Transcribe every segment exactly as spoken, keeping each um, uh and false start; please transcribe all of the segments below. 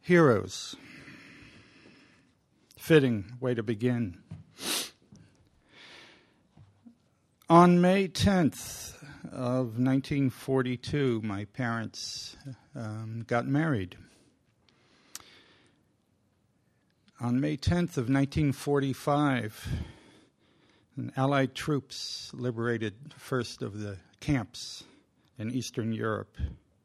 Heroes. Fitting way to begin. On May tenth of nineteen forty-two, my parents um, got married. On May tenth of nineteen forty-five, Allied troops liberated the first of the camps in Eastern Europe.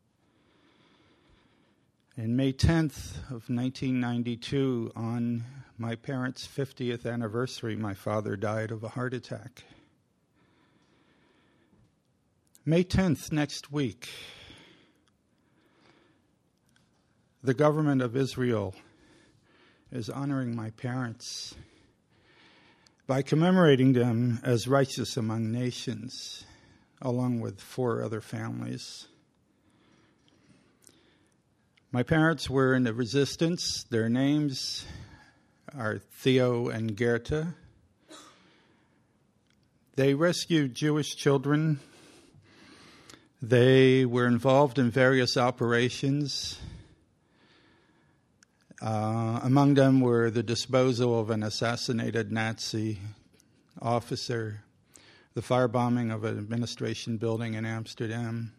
And May tenth of nineteen ninety-two, on my parents' fiftieth anniversary, my father died of a heart attack. May tenth next week, the government of Israel is honoring my parents by commemorating them as righteous among nations, along with four other families. My parents were in the resistance. Their names are Theo and Goethe. They rescued Jewish children. They were involved in various operations. Uh, among them were the disposal of an assassinated Nazi officer, the firebombing of an administration building in Amsterdam,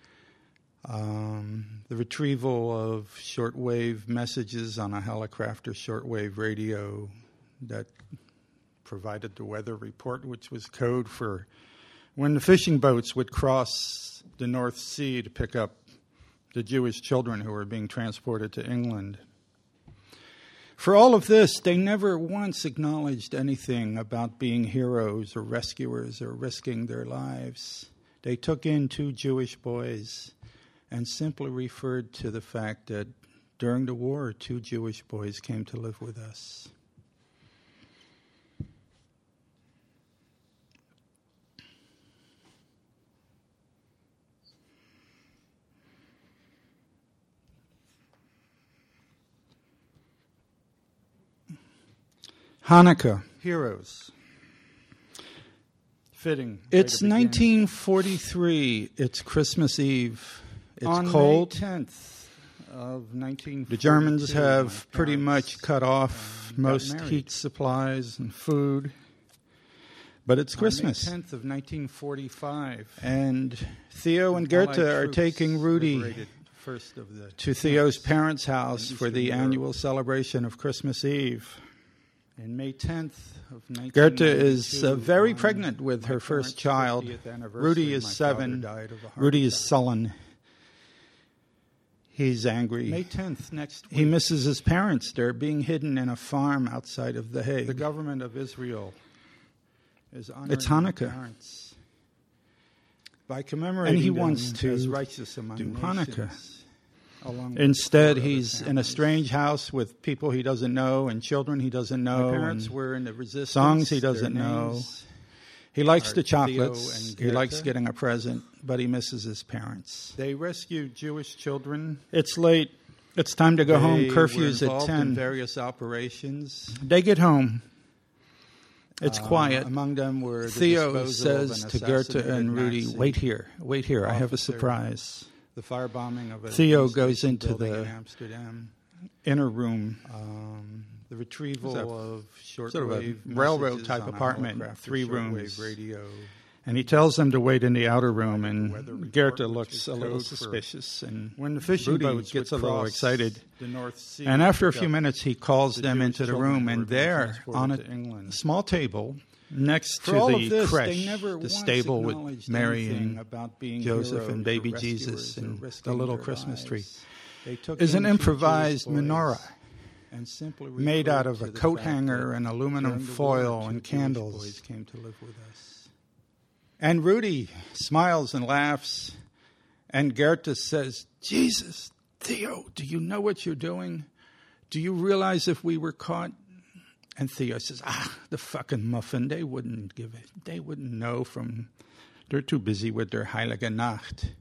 Um, the retrieval of shortwave messages on a Helicrafter shortwave radio that provided the weather report, which was code for when the fishing boats would cross the North Sea to pick up the Jewish children who were being transported to England. For all of this, they never once acknowledged anything about being heroes or rescuers or risking their lives. They took in two Jewish boys and simply referred to the fact that during the war, two Jewish boys came to live with us. Hanukkah. Heroes. Fitting. It's nineteen forty-three. It's Christmas Eve. It's On cold. May tenth of nineteen forty-two, the Germans have pretty much cut off um, most married. heat supplies and food. But it's Christmas. On May tenth of nineteen forty-five, and Theo and Goethe are taking Rudy first of the to Theo's parents' house in for the Eastern annual Europe. celebration of Christmas Eve. And May tenth of nineteen Goethe ninety-two, is uh, very on pregnant with my her first parents' child. fiftieth anniversary, Rudy is my father seven. died of a heart Rudy is attack. sullen. He's angry. May tenth next week, He misses his parents. They're being hidden in a farm outside of The Hague. the government of Israel is honoring It's my Hanukkah. parents by commemorating And he them wants to as righteous among do nations, Hanukkah. along with Instead, four other he's in a families. strange house with people he doesn't know and children he doesn't know. My parents and were in the resistance. songs he Their doesn't know. names He likes are the Theo chocolates. and He likes Goethe. getting a present, but he misses his parents. They rescued Jewish children. It's late. It's time to go They home. Curfew's were at involved in ten. various operations. They get home. It's Um, quiet. Among them were the Theo disposal of says an to Goethe assassinated and Rudy, Nazi wait here, wait here, I have a officer. surprise. The firebombing of a Theo police goes station into building the in Amsterdam. Inner room, Um, the retrieval It's a- of shortwave sort of a messages railroad type on a apartment, Helicrafter three shortwave rooms. radio. and he tells them to wait in the outer room, and weather report, Goethe which looks was a little code for suspicious, and When the fishing Rudy boats gets a would little cross excited. the North Sea And after a to few pick up minutes, he calls the them Jewish into the children room, who were and being there, transported on a to England. small table, next For to all the of this, creche, they never the once stable with acknowledged Mary anything and about being Joseph heroes and or baby rescuers Jesus or and risking the little their Christmas lives. tree, They took is in an two Jewish improvised boys menorah and simply made referred out of to a the coat fact hanger that and aluminum during the foil war, and two Jewish candles. boys came to live with us. And Rudy smiles and laughs, and Goethe says, Jesus, Theo, do you know what you're doing? Do you realize if we were caught? And Theo says, ah, the fucking muffin, they wouldn't give it. They wouldn't know from, they're too busy with their Heilige Nacht.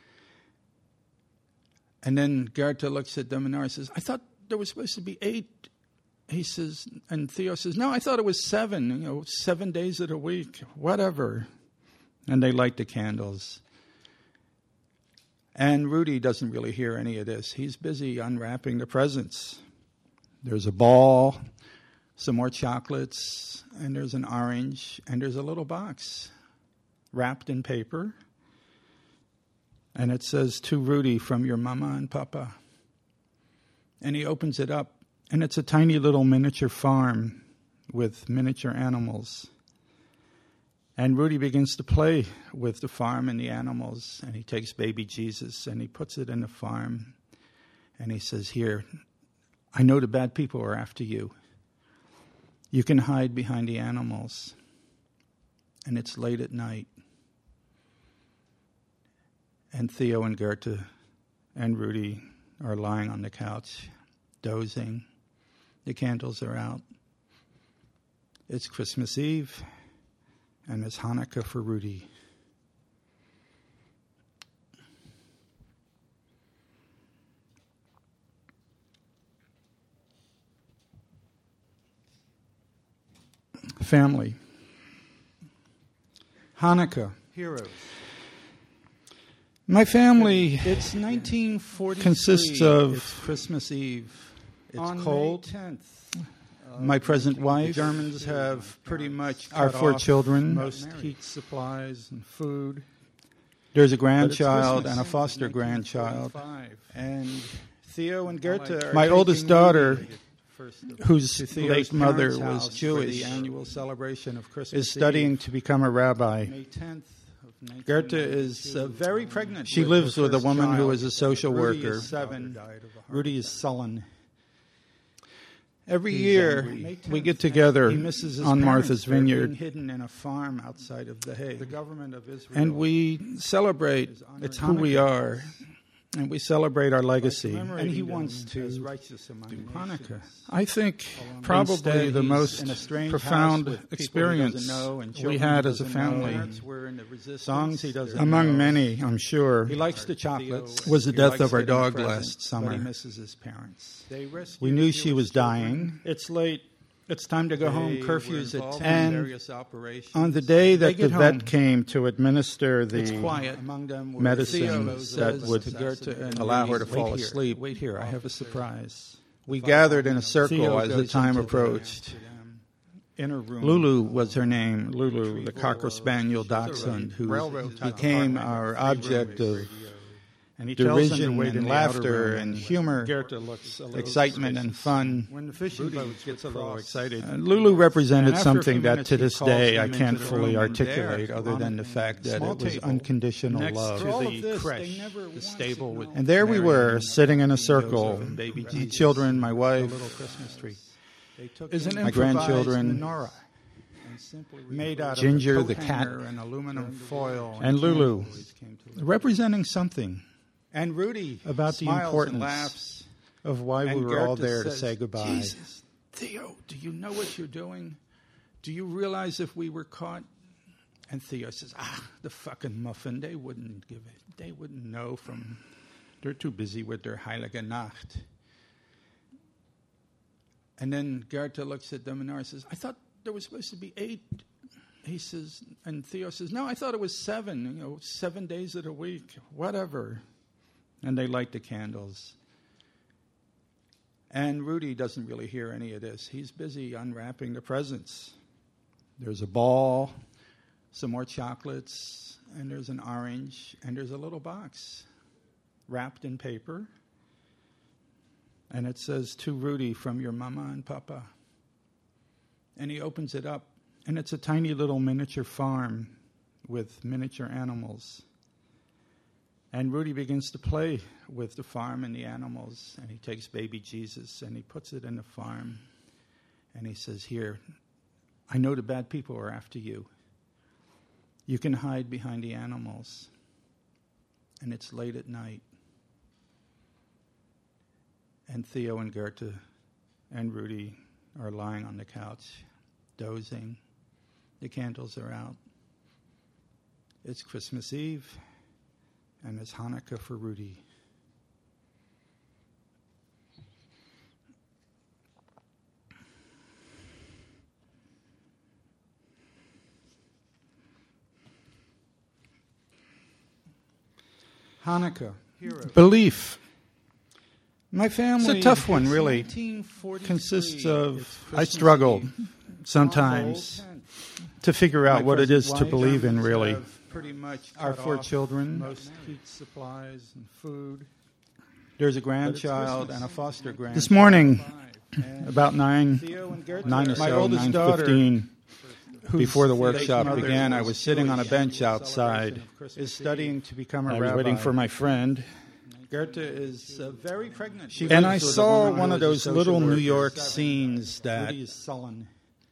And then Goethe looks at the menorah and says, I thought there was supposed to be eight. He says, and Theo says, no, I thought it was seven, you know, seven days of the week, whatever. And they light the candles. And Rudy doesn't really hear any of this. He's busy unwrapping the presents. There's a ball, some more chocolates, and there's an orange, and there's a little box wrapped in paper. And it says, "To Rudy from your mama and papa." And he opens it up, and it's a tiny little miniature farm with miniature animals. And Rudy begins to play with the farm and the animals, and he takes baby Jesus and he puts it in the farm, and he says, "Here, I know the bad people are after you. You can hide behind the animals." And it's late at night. And Theo and Goethe and Rudy are lying on the couch, dozing. The candles are out. It's Christmas Eve, and it's Hanukkah for Rudy. Family. Hanukkah. Heroes. My family It's nineteen forty-three. consists of It's Christmas Eve. It's on cold. May tenth. My present wife. The Germans have pretty much Our cut four off children. most heat supplies and food. There's a But it's grandchild Christmas. and a foster It's grandchild. nineteen forty-five. And Theo and Goethe are My taking oldest Rudy daughter, first of- whose to Theo's late mother parents' was house for Jewish, the annual celebration of Christmas is studying Eve. to become a rabbi. May tenth of nineteen Goethe is uh, ninety-two. very pregnant. She with lives her with a first woman who child. is a social Rudy worker. is seven. Rudy is sullen. Every He's year, angry. May we tenth, get together he misses his on parents. Martha's They're being Vineyard, hidden in a farm outside of The Hague. The government of Israel. and we celebrate It's who we Hanukkah. are, and we celebrate our legacy. and he wants to righteous among Hanukkah. nations. I think Instead, probably the he's most in a strange profound house with people he experience doesn't know and we children had he as a doesn't know. family, Parents were in the resistance. songs he doesn't They're- among many, I'm sure, He likes the chocolates. was the He death likes of our getting dog presents, last but summer. he misses his parents. They rescued We knew the she Jewish was children. dying. It's late. It's time to go home. They Curfew's were at involved ten. in And various operations. on the day They that the get vet home. came to administer It's the quiet. Among them were medicines Theo that would to Goethe and allow her to Rudy's- fall Wait here. asleep, Wait here, I have a surprise. we gathered in a circle Theo as the goes time into approached. Inner room. Lulu was her name, Lulu, the Cocker Spaniel dachshund, who became our object of And he tells them to derision wait in and the outer laughter room. and humor, Goethe looks a little excitement and suspicious. fun. When the fishing Rudy boat gets a little excited. Uh, Lulu represented And after a few something that minutes, to he this calls day I them can't into the fully room, and articulate, there, other on than a the fact that small it was table unconditional next love. to To the the creche, the the stable stable with- with And there we Mary were, and sitting in a Joseph circle, and baby my Jesus, children, my a wife, little Christmas tree. They took Is an an my grandchildren, menorah and simply made out of Ginger a the coat cat hanger and aluminum foil and Lulu, candles came to life. representing something And Rudy about the smiles importance and laughs. of why we And were all Goethe there to says, say goodbye. Jesus, Theo, do you know what you're doing? Do you realize if we were caught? And Theo says, ah, the fucking muffin, they wouldn't give it. They wouldn't know from, they're too busy with their Heilige Nacht. And then Goethe looks at them and Nora says, I thought there was supposed to be eight. He says, and Theo says, no, I thought it was seven, you know, seven days of the week, whatever. And they light the candles. And Rudy doesn't really hear any of this. He's busy unwrapping the presents. There's a ball, some more chocolates, and there's an orange, and there's a little box wrapped in paper. And it says, to Rudy from your mama and papa. And he opens it up, and it's a tiny little miniature farm with miniature animals. And Rudy begins to play with the farm and the animals, and he takes baby Jesus and he puts it in the farm, and he says, here, I know the bad people are after you. You can hide behind the animals. And it's late at night. And Theo and Goethe and Rudy are lying on the couch, dozing. The candles are out. It's Christmas Eve. And it's Hanukkah for Rudy. Hanukkah. Belief. My family, It's a tough one, it's really. Consists of, I struggle sometimes to figure out what it is to believe in, really. Pretty much Our four children, most heat supplies and food. there's a grandchild and a foster grandchild. This morning, about nine, Theo and Gertrude, nine or my so, oldest nine daughter, fifteen, whose before the faith workshop mother began, I was was sitting on a Jewish, bench outside. is studying to become a I was rabbi. waiting for my friend, Goethe is uh, very pregnant. She and lives I with a saw woman one who of is a those social little New worker. York scenes that, Rudy is sullen.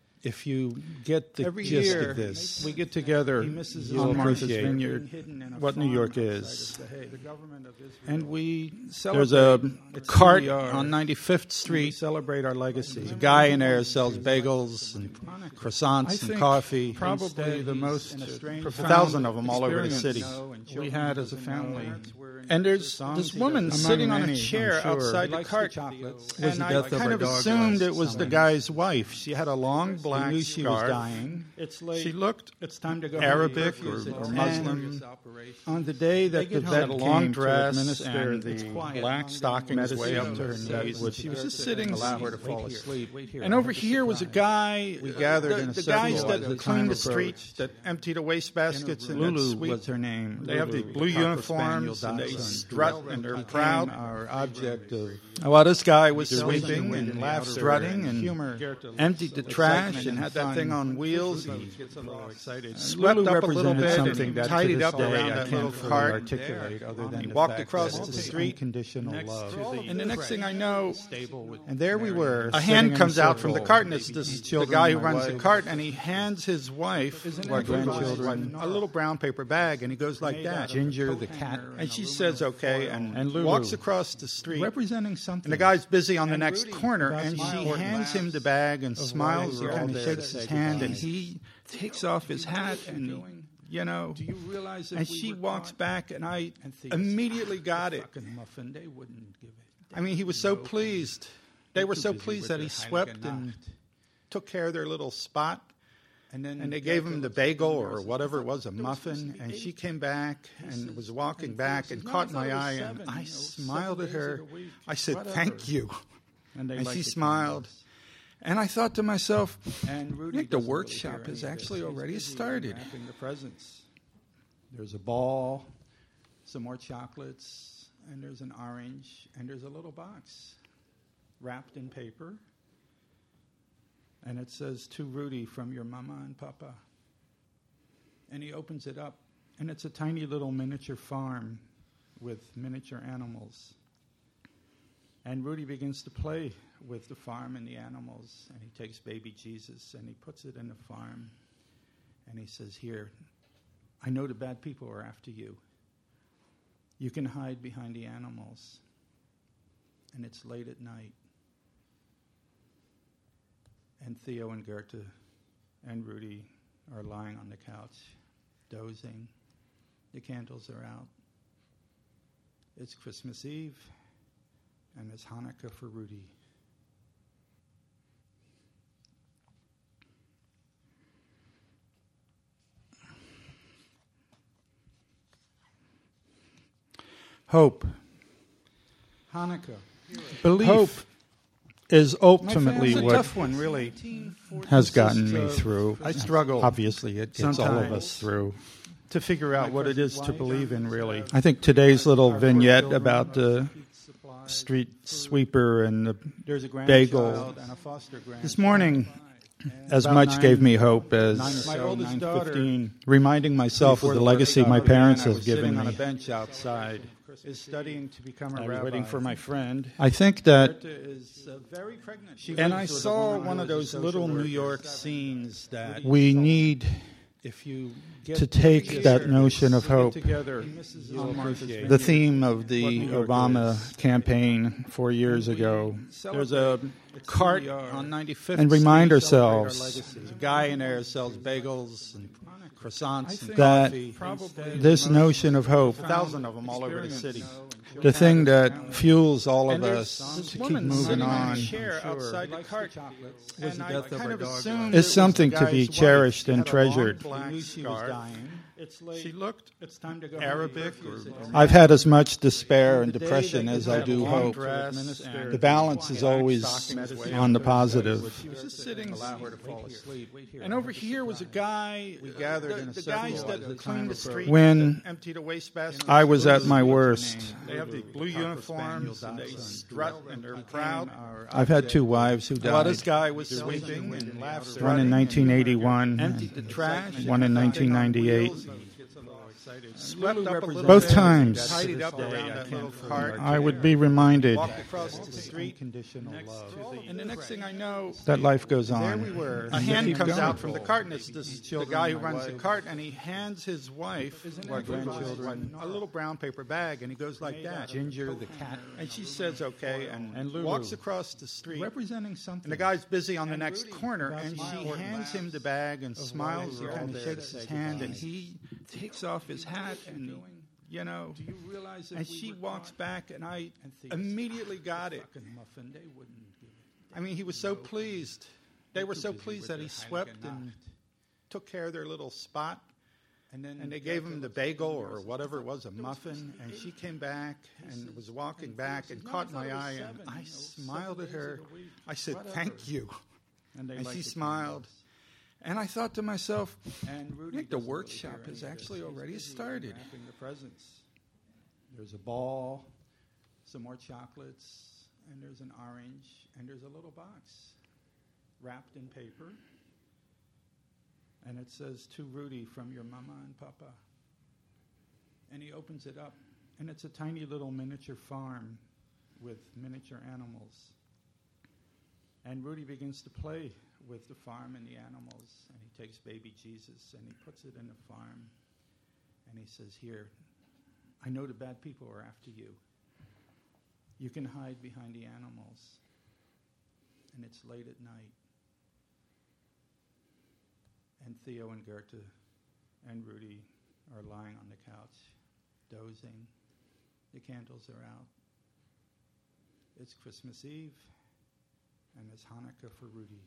if you get the Every gist year, of this, we get together, He misses his you'll Martha's appreciate Vineyard, what New York farm is. outside of The government of Israel. And we Celebrate. there's a It's cart who we are. on ninety-fifth We Street. celebrate our legacy. There's a guy in there who sells bagels and I croissants think and coffee. probably Instead, the he's most in a strange profound a thousand of them all over the city. experience we had as a family. And there's this woman Among sitting on a many, chair I'm sure. outside He the likes cart. the chocolates. And Was the I death of kind our of dog assumed last it was the summer. guy's wife. She had a long We black knew she was scarf. dying. It's late. She looked It's time to go. Arabic home. or, Curfew's or at Muslim. ten. On the day that the get vet home. a long came to dress administer and the black stockings way up to her medicine knees, that she was would just sitting, allow her to wait fall here. asleep. Wait here. And over here was a guy. We gathered the, in a the circle guys as that the clean time the streets, approached. that empty the waste baskets, and that Lulu sweep. was her name. They have the Lulu, blue Cocker uniforms, Spaniel and they Dachshund. strut, and they're Became proud. Our object of Well, this guy was Celebrating sweeping and and laughter strutting and and humor, emptied the excitement trash and and had that fun. thing on wheels. Lulu And gets a little excited. swept Lulu up a little represented bit something and that to tidied this up day around I that can't little fully cart. articulate other than He the walked fact across that the it's street. unconditional love. And the next thing I know, And there we were. a sitting hand in comes out from the circle, cart, and it's baby this, the children, guy who my runs the wife. cart, and he hands his wife, Isn't our it good grandchildren, wife? a little brown paper bag, and he goes like Made that. out of Ginger, a the coat cat, hanger and and she aluminum says okay, foil. and, And Lulu. walks across the street. Representing something. And the guy's busy on the And next Rudy, corner, that's and my she important hands him the bag and of smiles why and we're kind all of there shakes to his say hand, goodbye. and he takes off his hat, and you know, Do you realize if and we she were walks caught back, and I and thieves immediately the got it. fucking muffin, they wouldn't give it. I mean, he was so No. pleased. They were too so busy pleased with that their he Heiligen swept and Nacht. took care of their little spot. And then And they gave him the bagel or There whatever it was was, a muffin, and she eight. came back and was walking back and No, caught I thought my it was eye, seven, and I you know, smiled at seven days her. of the week, I said, whatever. "Thank you," And, they and liked she the smiled. candles. And I thought to myself, And I Rudy think the doesn't really workshop hear has any of actually this. He's already busy started. unwrapping the presents. There's a ball, some more chocolates, and there's an orange, and there's a little box wrapped in paper. And it says, "To Rudy from your mama and papa." And he opens it up, and it's a tiny little miniature farm with miniature animals. And Rudy begins to play with the farm and the animals, and he takes baby Jesus and he puts it in the farm, and he says, "Here, I know the bad people are after you. You can hide behind the animals." And it's late at night. And Theo and Goethe and Rudy are lying on the couch, dozing. The candles are out. It's Christmas Eve, and it's Hanukkah for Rudy. hope, Hanukkah. belief, Hope is My ultimately family's a what tough one, really. has gotten me Consists of- through. I struggle Obviously, it gets all of sometimes us through. To figure out My what it is present to life believe in, really. have I think today's little our vignette children, about the heat supplies, street food. sweeper and the There's a bagel. grandchild and a foster grandchild. This morning, And as about much nine- gave me hope as nine or so, My oldest nine daughter, fifteen, reminding myself before of the the legacy workshop my began, parents I have was given sitting me. on a bench outside, is studying to become a I was rabbi. waiting for my friend. I think that, Goethe is uh, very pregnant. She and lives I with a saw woman one who of is a those social little New worker. York scenes that We we need If you get to take together, that notion of get hope. together, you'll appreciate The theme of the What New York Obama is. campaign four years ago. There's a It's cart who we are. on ninety-fifth And Street. remind ourselves, ourselves, there's a guy in there who sells bagels and croissants and that coffee. probably This the most notion of hope, a profound thousand of them all over the experience city. you'll The have thing as a that family. fuels all of And there's us this to keep woman moving sitting on a on chair sure, outside the cart. Was And the I death of kind our of dog assumed is it was something the to be guy's cherished wife. and She had a long treasured. black We knew she was scarf. dying. It's late. She looked It's time to go. Arabic. Or, I've had as much despair and depression as I do hope. The balance is always on the positive. She was just sitting, allow her to fall asleep. And over here was a guy. We gathered the, in a the guys that cleaned the street. When emptied a wastebasket. I was at my worst. They have the blue uniforms and they strut and they're proud. I've had two wives who died. Well, this guy was sweeping and laughing. One in nineteen eighty-one. Emptied the trash. One in nineteen ninety-eight. Swept up a little Both bit, times, tidied up around that little cart. I would be reminded Walked across the street, and the next thing I know, that life goes on. there we were. A hand comes out from the cart, and it's this, the guy who runs the cart, and he hands his wife Our grandchildren. a little brown paper bag, and he goes like that. Ginger, the cat, And she says, okay, and, And Lulu. walks across the street. representing something. And the guy's busy on the next corner, and she hands him the bag and smiles and kind of shakes his hand, and he takes off his hat, and, you know, and she walks back, and I immediately got it. I mean, he was so pleased. They were so pleased that he swept and took care of their little spot. And then and they gave him the bagel or whatever it was, a muffin, and she came back and was walking back and caught my eye, and I smiled at her. I said, thank you. And she smiled. And I thought to myself, I think the workshop has actually already started. There's a ball, some more chocolates, and there's an orange, and there's a little box wrapped in paper. And it says, to Rudy from your mama and papa. And he opens it up, and it's a tiny little miniature farm with miniature animals. And Rudy begins to play with the farm and the animals, and he takes baby Jesus, and he puts it in the farm, and he says, here, I know the bad people are after you. You can hide behind the animals, and it's late at night. And Theo and Goethe and Rudy are lying on the couch, dozing. The candles are out. It's Christmas Eve, and it's Hanukkah for Rudy.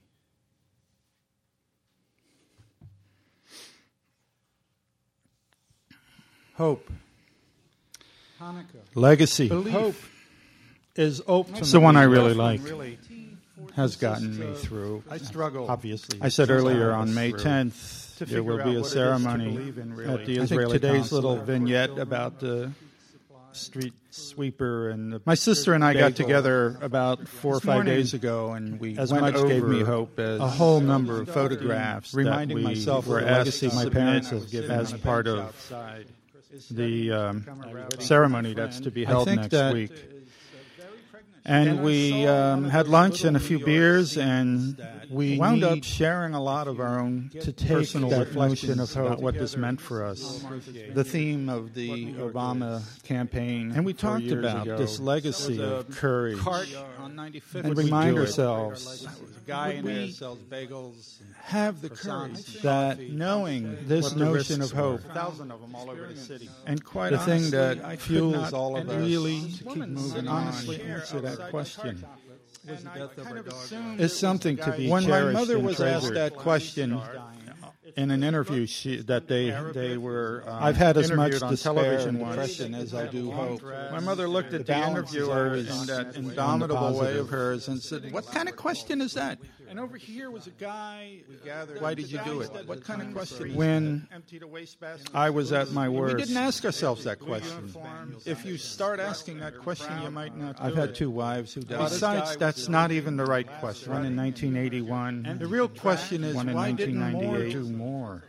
Hope. Hanukkah. Legacy. Belief. Hope Is open. It's the one I really like. Really has gotten me through. I struggle. Obviously, I said earlier on May tenth To there will figure be out a what it is to ceremony believe in, really. at the I think Israeli today's consulate. little vignette about the street sweeper and the My sister and I got bagel. together about four or this five morning, days ago, and we as went much over gave me hope as a whole number of photographs, reminding that we myself were of the asked legacy to my submit parents have given as on a part bench of outside. the um, ceremony that's to be held I think next that week. And we um, had lunch and a few beers, and we wound up sharing a lot of our own to take personal that reflections notion of about hope. what this meant for us. The theme of the Obama campaign, And we four talked years about ago this legacy was a of courage, cart on ninety-fifth. and Would we remind do it? ourselves There was a guy in Would there we that sells bagels. have the croissants, courage that knowing this what the notion risks of hope, were. A thousand of them all over the city. and quite The the thing thing that that fuels fuels all all of of us really to to keep keep moving moving on. honestly answer that question. And I kind of assumed Is it something was to the be guy- When my cherished mother and was asked treasured. that question In an interview, she, that they they were. Um, I've had as much interviewed on despair television and once. depression as I do hope. My mother looked at The the balance is interviewer always in that on the indomitable way positive. of hers and said, "What kind of question is that?" And over here was a guy. We gathered. Why did you do it? What kind of question? When emptied a wastebasket. I was at my worst, We didn't ask ourselves that question. If you start asking that question, you might not. do I've had it. two wives who died. Besides, that's not even the right question. One in nineteen eighty-one. And the real question is, one in why didn't nineteen more ninety-eight. do more?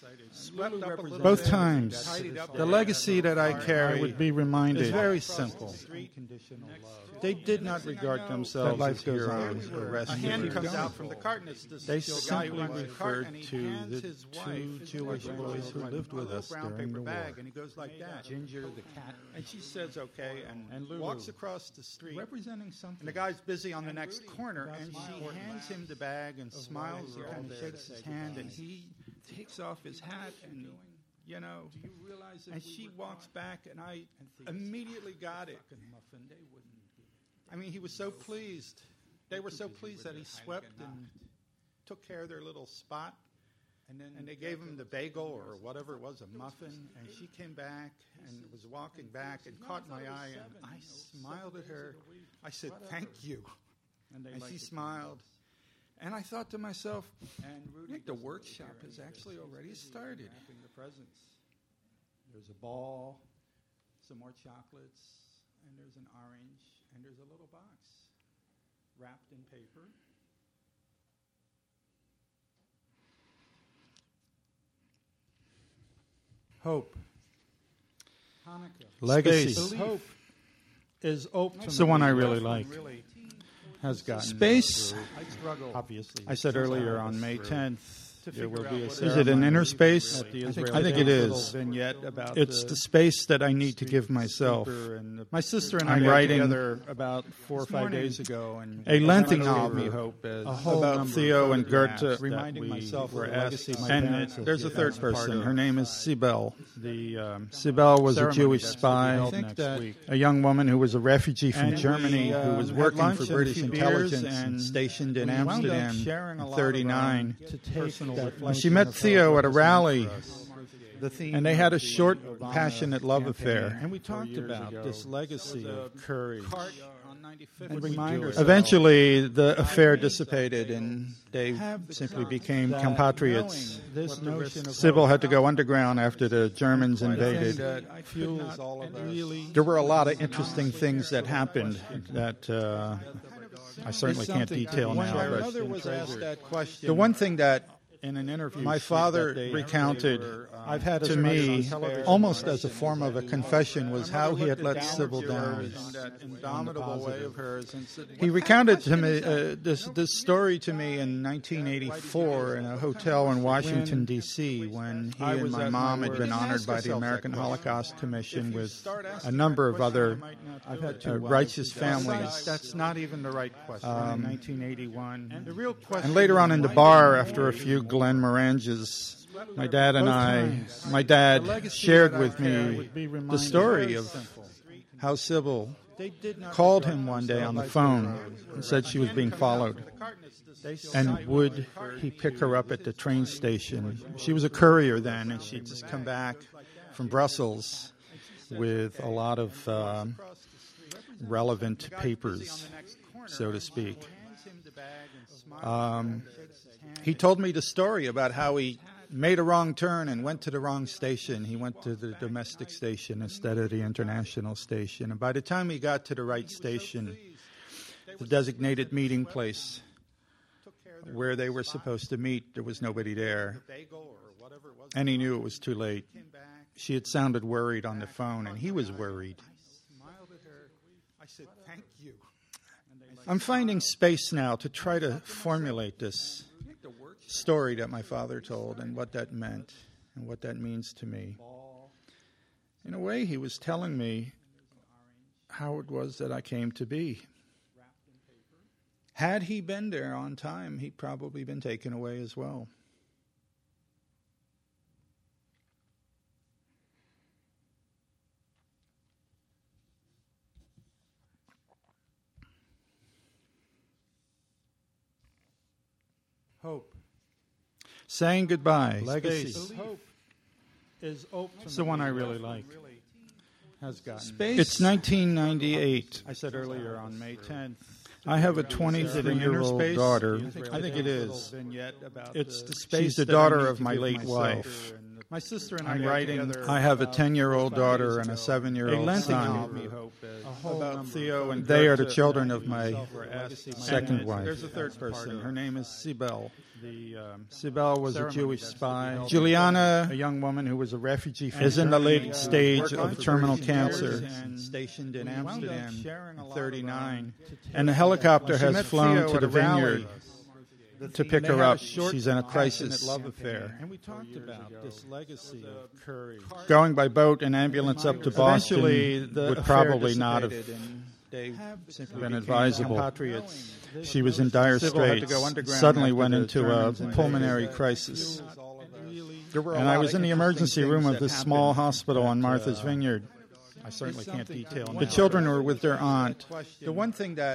Both times, The legacy that I I carry would be reminded is very simple. They did not regard themselves That life as goes heroes on. or A rescuers. hand comes out from the cart, and it's this They the guy who simply runs the cart, referred and he to hands the his two wife Jewish a boys who little lived with brown us paper during the bag, war. and he goes like that. Ginger, the cat, And she says, "Okay," and, And Lulu. walks across the street. representing something. And the guy's busy on the next corner, and she hands him the bag and smiles and kind of shakes his hand, and he takes off his hat, and you know, and she walks back, and I immediately got it. I mean, he was so pleased. They were so pleased that he swept and took care of their little spot. And they gave him the bagel or whatever it was, a muffin, and she came back and was walking back and caught my eye, and I smiled at her. I said, "Thank you." And she smiled. And I thought to myself, I think the workshop has actually already started. There's a ball, some more chocolates, and there's an orange, and there's a little box wrapped in paper. Hope. Hanukkah. Legacy. Space. Hope is open. It's the one I really like. Has gotten Space. I struggle. Obviously. I said earlier on May tenth, there will be a Is it an inner space? at the I think, Israeli I think it little is. vignette about It's the space that I need to give myself. and my sister and I I'm got writing together about four or five morning days ago, and a lengthy gave novel, me hope as a whole about number Theo of and photographs Goethe, that reminding we myself were of the asked. legacy my And parents there's a have third been part person. of. Her name is Sibel. The um, Sibel was a ceremony Jewish that's to be spy, held I think next that week. a young woman who was a refugee from And Germany we, uh, who was had working lunch for and a British few beers intelligence and and stationed in we wound up Amsterdam sharing a in lot thirty-nine. around to take that And she met Theo at a rally, The theme and they had a of the short, Obama passionate love campaign. affair. And we talked about ago. this legacy of courage. And reminders eventually, the affair dissipated, and they simply became that compatriots. knowing This notion of Sybil had to go underground after the Germans thing invaded. that fuels all of us. There were a lot of interesting things that happened that uh, I certainly can't detail When now. my But mother was asked that question the one thing that in an interview my she- father that they- recounted they were, um, I've had to as me, much on television almost as as a form of a confession, was how he had let Sybil down. in that indomitable way of hers. And said, He recounted to me uh, this this story to me in nineteen eighty-four in a hotel in Washington D C when he I and was my at my mom had work. been Ask honored by the yourself that American question. Holocaust Commission If you with start asking a number that of question, other I might not I've had uh, two righteous wives. families. That's not even the right question. Um, in nineteen eighty-one. And the real question. And later on in the bar, after a few Glen Moranges, my dad and I, my dad shared with me the story of how Sybil called him one day on the phone and said she was being followed. And would he pick her up at the train station? She was a courier then, and she'd just come back from Brussels with a lot of um, relevant papers, so to speak. Um, he told me the story about how he made a wrong turn and went to the wrong station. He went to the domestic station instead of the international station. And by the time he got to the right station, the designated meeting place where they were supposed to meet, there was nobody there. And he knew it was too late. She had sounded worried on the phone, and he was worried. I'm finding space now to try to formulate this story that my father told and what that meant and what that means to me. In a way, he was telling me how it was that I came to be. Had he been there on time, he'd probably been taken away as well. Hope. Saying goodbye. Legacy. Space. Hope is open. It's the one I really like. Has gotten. Space. It's nineteen ninety-eight. I said earlier on May tenth. I have a twenty-three-year-old daughter. I think it is. It's the space. She's the daughter of my late wife. My sister and I I'm got writing. together I have a about ten-year-old four or five daughter days and a ago. seven-year-old lengthy son. novel about Theo and They are the Goethe. children of my Legacy. second And wife. There's a third person. Her name is Sibel. The um, Sibel was a ceremony Jewish that's to be spy. held Juliana, next a young woman who was a refugee from is in the Germany, late uh, stage working of for terminal British cancer, intelligence and stationed in we wound up Amsterdam sharing a in lot thirty-nine. around to take And a helicopter She has met flown Theo to at the a rally. vineyard to pick They her had a up. short, She's in a passionate crisis. love affair. And we talked about this legacy of courage. Going by boat and ambulance up to Boston Eventually, the would affair probably not have dissipated and they simply been became advisable. compatriots. She was in dire Sybil had to straits, go underground suddenly after went the into a Germans invaded. pulmonary crisis. There were a And lot I was of in the interesting emergency things room of that this small happened hospital on that, Martha's uh, Vineyard. I certainly can't something detail I now. wanted The children to were with their aunt. question. The one thing that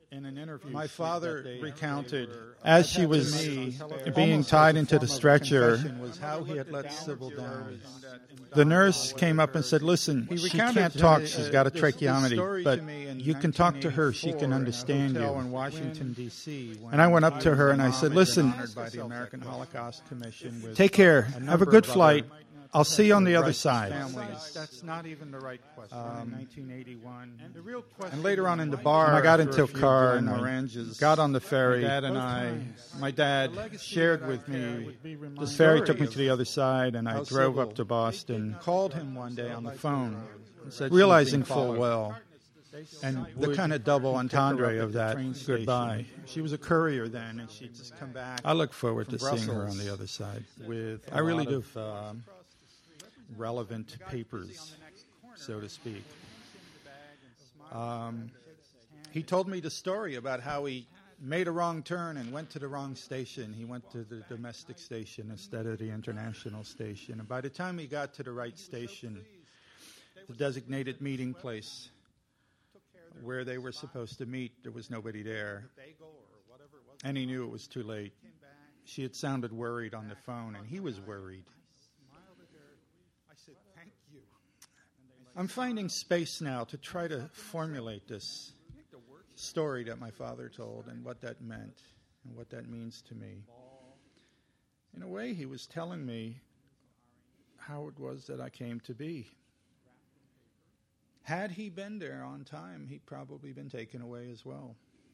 in an interview, my she- father that they- recounted they were- as that she had was to me being almost tied as a into the form of stretcher. confession was how he had let Sybil down. The nurse came up and said, "Listen, He she recounted can't to talk. me, She's uh, got a this- this tracheotomy, story but to me in you can talk to her. She can nineteen eighty-four understand in a hotel you." in Washington, D C And I went up to her and I said, "Listen, honored by the American Holocaust Commission with take care. a Have a number good of flight. other I'll see you on the other rights side." families. That's not even the right question. in nineteen eighty-one. And the real question. And later on in the bar, And I got after into a few car and I Glenmorangies, got on the ferry. My dad and Both I, times. my dad The legacy shared that with I carry me. would be The reminded ferry took me of to the other side, and I how drove Sybil up to Boston, called him one day on the phone, and said she was realizing being full followed. well and the would kind of double pick her up entendre at of the that train station. goodbye. She was a courier then, and she'd just come back. I look forward from to seeing her Brussels on the other side. with I a really lot do. of, um, relevant papers, so to speak. Um, he told me the story about how he made a wrong turn and went to the wrong station. He went to the domestic station instead of the international station. And by the time he got to the right station, the designated meeting place where they were supposed to meet, there was nobody there. And he knew it was too late. She had sounded worried on the phone, and he was worried. I'm finding space now to try to formulate this story that my father told and what that meant and what that means to me. In a way, he was telling me how it was that I came to be. Had he been there on time, he'd probably been taken away as well.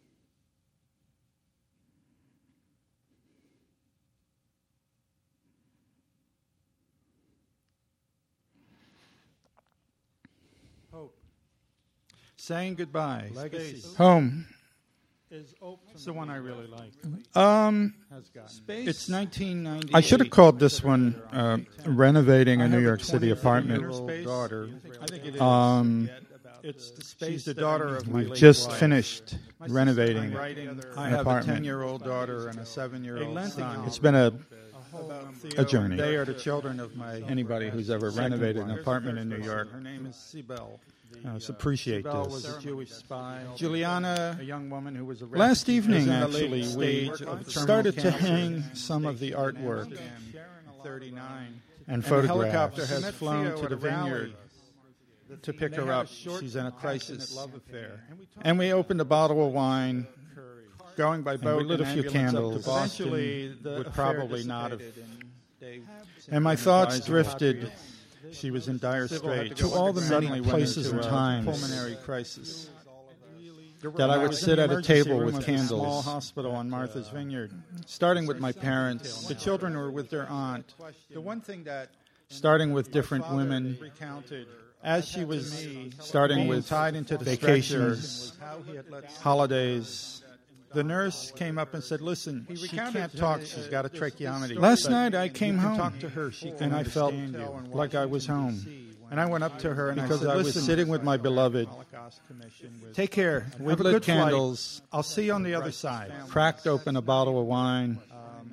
Hope. Saying goodbye. Legacy. Home. Is It's the one I really like. Um, Has gotten. it's nineteen ninety. I I should have called this one uh, renovating a New York City apartment. Daughter. I think it is. Um, It's the space. She's the that daughter I of need my to live just life. finished My renovating sister and I writing an I have a apartment. ten-year-old daughter and a seven-year-old son. It's been a Theo a journey. and They are the children of my Anybody who's ever second renovated an wife. apartment in New York, Her name is Sibel. uh, appreciate Sibel was this. a Jewish spy. Juliana, A young woman who was arrested. last evening was in the actually, late we stage of started to terminal hang cancer. some of the artwork thirty-nine. and And the photographs. helicopter has Met flown Theo to at the a rally vineyard to pick They her had a up. short, She's in a passionate crisis. love affair. And we opened a bottle of wine, going by we boat lit a and few ambulance up candles. to Boston. Eventually, the would affair probably not have- dissipated, and they And my advised thoughts the drifted doctor She was in dire Sybil had straits to go to all the underground. many Suddenly went places into and a times pulmonary crisis. that I would was in sit the at a emergency table room with of the small candles, hospital on Martha's Vineyard. starting with my parents, The children were with their aunt. The one thing that starting with different father women, recounted as she was starting being with tied into the vacations, stretcher was how he had let holidays. The nurse came up and said, "Listen, she recounted can't to talk. me, She's uh, got a this- tracheotomy." this Last but night I came you can home, talk to her. She can and I felt understand you. like I was home. And I went up to her and Because I said, I was "Listen, sitting with my beloved. Holocaust Commission with- Take care. We Have a lit good flight. candles, I'll see you on the other side." cracked open a bottle of wine. Um,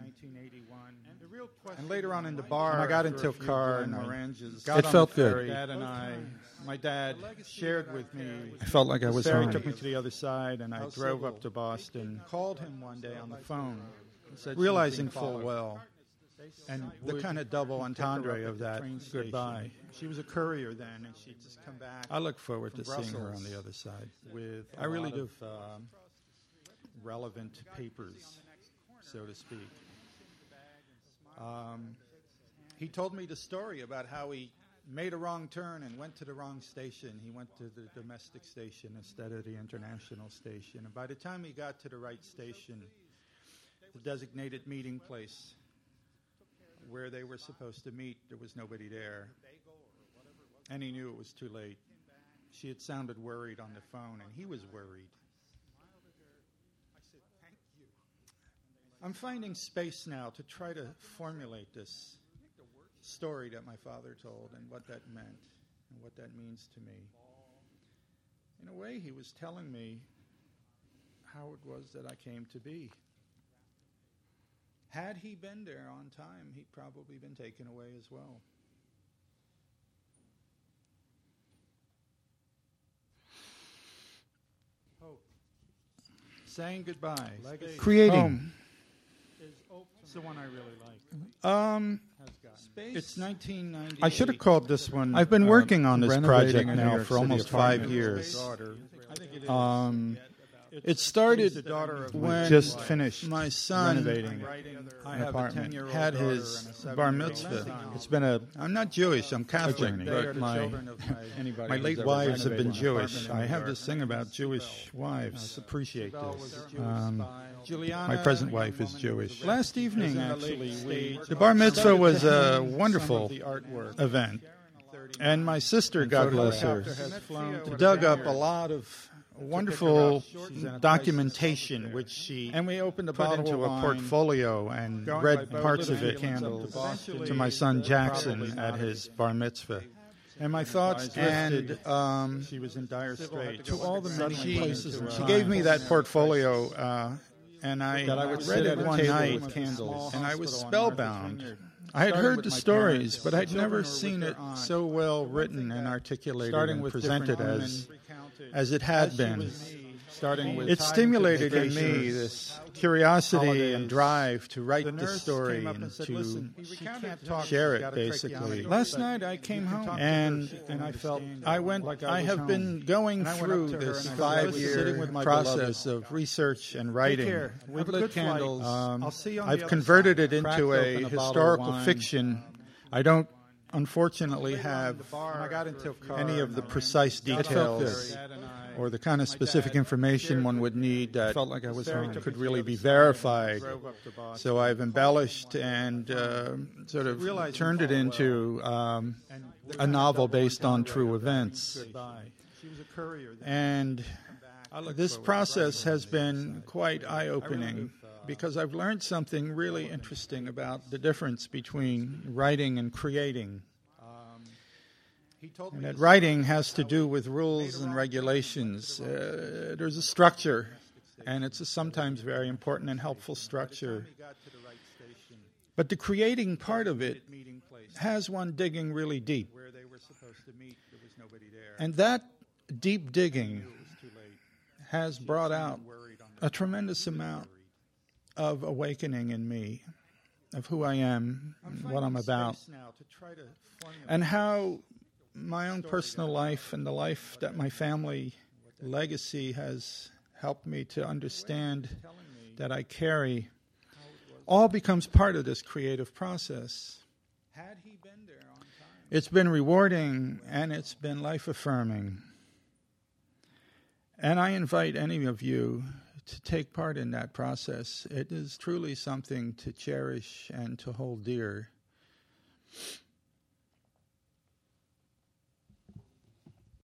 And later on in the bar, And I got after into a few car and I- Glenmorangies, It got on felt the good. ferry. Dad and I, my dad shared with me. I felt like I was ferry home. took me to the other side, and I How drove civil. up to Boston. Called him one day on the phone, and said Realizing she was being full followed. well and the kind of double entendre of that goodbye. She was a courier then, and she'd just come back. I look forward from to seeing her on Brussels the other side. with I really lot do. of, um, relevant papers, so to speak. Um, he told me the story about how he made a wrong turn and went to the wrong station. He went to the domestic station instead of the international station. And by the time he got to the right station, the designated meeting place where they were supposed to meet, there was nobody there. And he knew it was too late. She had sounded worried on the phone, and he was worried. I'm finding space now to try to formulate this story that my father told and what that meant and what that means to me. In a way, he was telling me how it was that I came to be. Had he been there on time, he'd probably been taken away as well. Hope. Saying goodbye. Legacy. Creating. Home. It's the one I really like. Um, Space. it's nineteen ninety. I should have called this one. I've been uh, working on this Renovating project a New now York for City almost five apartment. years. Daughter. I think it is. Um, it started the daughter of when just finished my son renovating I an have apartment. a ten-year-old Had daughter his and a seven-year-old bar mitzvah. son. It's been a I'm not Jewish. I'm Catholic, journey. but my children of my, anybody my who's late ever wives have been renovated an Jewish. apartment in I New have York this thing about Jewish must wives. appreciate Belle was this. a Jewish Um, spy. Juliana, My present wife is Jewish. Last evening, in the actually, late we, stage the bar mitzvah started was to a hang wonderful some of the artwork. event, and my sister, God bless her, Helicopter has flown to dug up a Denver. lot of wonderful She's in a documentation, which she And we opened a put bottle into of a wine. portfolio and Going read by boat parts with of it candles to Boston. to my son Probably Jackson not at his bar mitzvah. And my thoughts And drifted. um, She was in dire straits. to all the many she, places and she times. gave me that portfolio, uh, and I That I would read sit it at a one table night, with candles. and I was Hospital on Martha's spellbound. Vineyard. I had Started heard with the my stories, parents. but The I'd children never were with seen their it aunt. so well written and articulated Starting and with presented different as women, as it had as she been. was starting with It stimulated in me vacations, this curiosity holidays. and drive to write The the, nurse story came up and and said, to "Listen, He she recounted can't to talk. us share she's it, got a basically. tracheotomy." Last But night I came you can home talk to and her, she and will I felt understand I you. went. Like I I was have home. been going And I went through up to her this and I was sitting five-year with my process of research and writing. Take care. We've Have a lit good flight. candles. Um, I'll see you on the I've other converted side. it Cracked into a open a bottle of historical wine. fiction. I don't, unfortunately, have I got into a car any of and the I precise got felt details good. or the kind of specific information one would need that Felt like I was home. could really be verified. Drove up to Boston. So I've embellished and uh, sort of Realizing turned it full into um, And a novel based on true events. goodbye. She was a courier. then. And I look this forward to process writing has on been these quite eye-opening because I've learned something really interesting about the difference between writing and creating. Um, he told And me that this- writing has to do with rules and regulations. Uh, there's a structure, and it's a sometimes very important and helpful structure. he got to the right station, But the creating part of it meeting place has one digging really deep. where they were supposed to meet. There was nobody there. And that deep digging it was too late. has brought out Worried on the a tremendous amount of awakening in me, of who I am, and what I'm finding about, space now to try to formulate and how my own personal life and the life that my family legacy has helped me to understand that I carry all becomes part of this creative process. Had he been there on time? It's been rewarding and it's been life affirming. And I invite any of you to take part in that process. It is truly something to cherish and to hold dear.